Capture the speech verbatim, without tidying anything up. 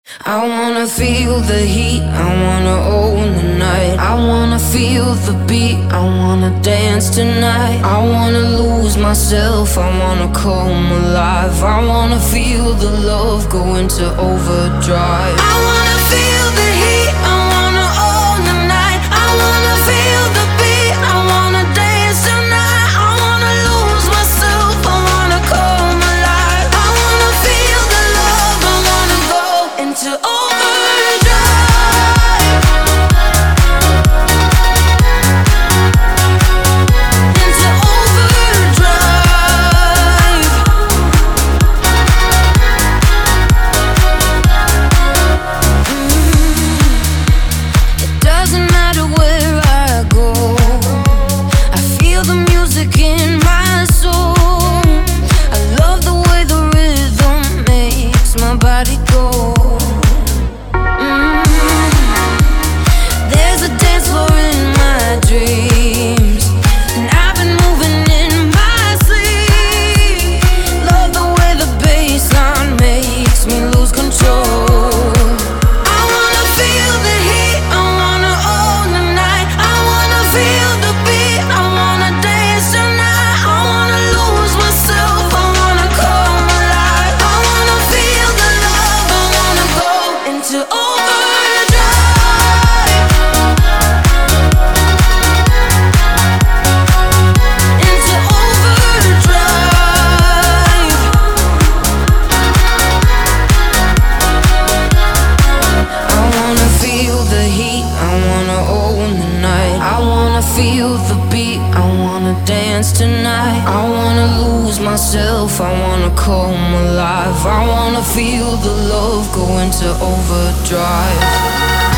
I wanna feel the heat, I wanna own the night. I wanna feel the beat, I wanna dance tonight. I wanna lose myself, I wanna come alive. I wanna feel the love go into overdrive. I wanna feel the heat, I wanna own the night. I wanna feel the beat, I wanna dance tonight. I wanna lose myself, I wanna come alive. I wanna feel the love, I wanna go into overdrive. Feel the beat, I wanna dance tonight. I wanna lose myself, I wanna come alive. I wanna feel the love go into overdrive.